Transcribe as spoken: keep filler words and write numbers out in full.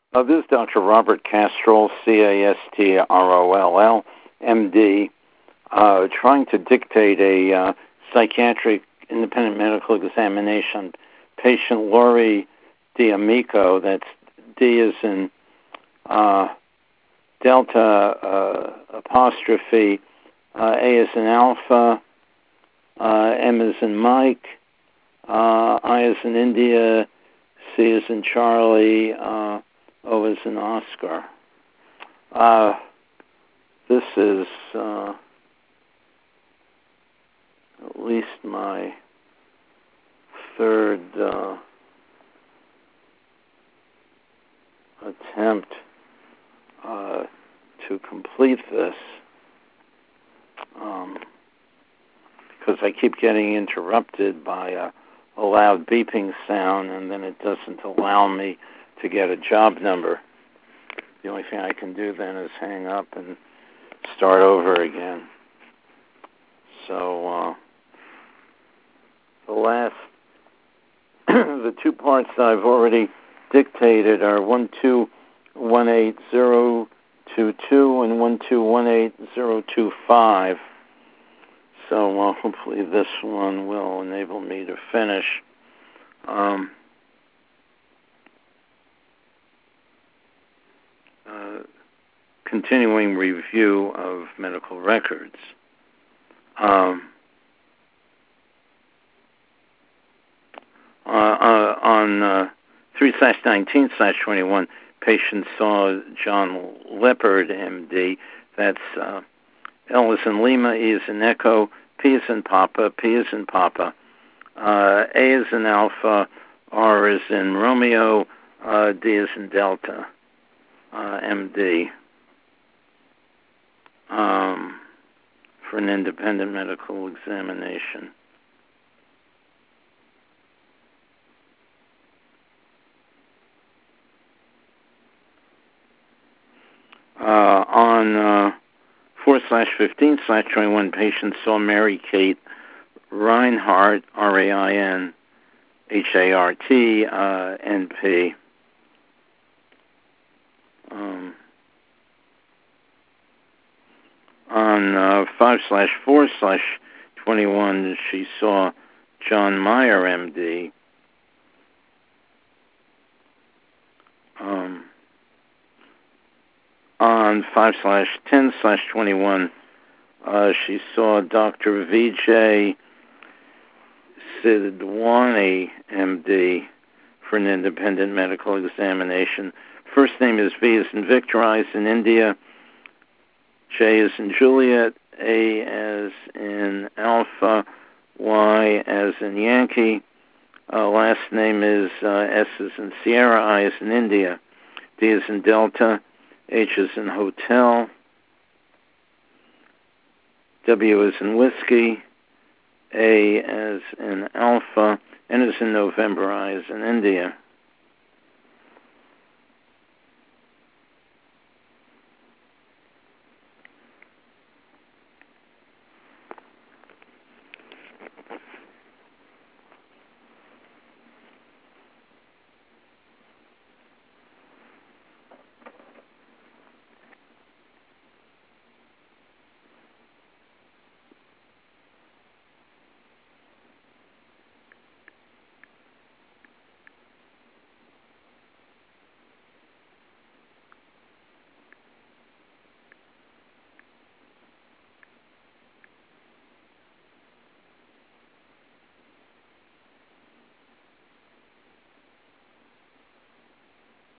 Uh, this is Doctor Robert Castrol, C A S T R O L L, M D, uh, trying to dictate a uh, psychiatric independent medical examination. Patient Lori D'Amico, that's D is in uh, Delta uh, apostrophe, uh, A is in Alpha, uh, M is in Mike, uh, I is in India, C is in Charlie, uh, O is in Oscar. Uh, this is uh, at least my third uh, attempt uh, to complete this, um, because I keep getting interrupted by a, a loud beeping sound, and then it doesn't allow me to get a job number. The only thing I can do then is hang up and start over again. So uh, the last, the two parts that I've already dictated are one two one eight zero two two and one two one eight zero two five. So uh, hopefully this one will enable me to finish. Um, uh, continuing review of medical records. Um, uh, uh, on uh, three slash nineteen slash twenty-one, patient saw John Leopard, M D. That's uh, L is in Lima, E is in Echo, P is in Papa, P is in Papa, uh, A is in Alpha, R is in Romeo, uh, D is in Delta, uh, M D, um, for an independent medical examination. Uh, on uh, four slash fifteen slash twenty-one, patients saw Mary Kate Reinhardt, R A I N H A R T, uh, N P. Um, on uh, five slash four slash twenty-one, she saw John Meyer, M D. Um, on five slash ten slash twenty-one, uh, she saw Doctor V J Sidwani, M D, for an independent medical examination. First name is V as in Victor, I as in India, J as in Juliet, A as in Alpha, Y as in Yankee. Uh, last name is uh, S as in Sierra, I as in India, D as in Delta, H as in Hotel, W as in Whiskey, A as in Alpha, N as in November, I as in India.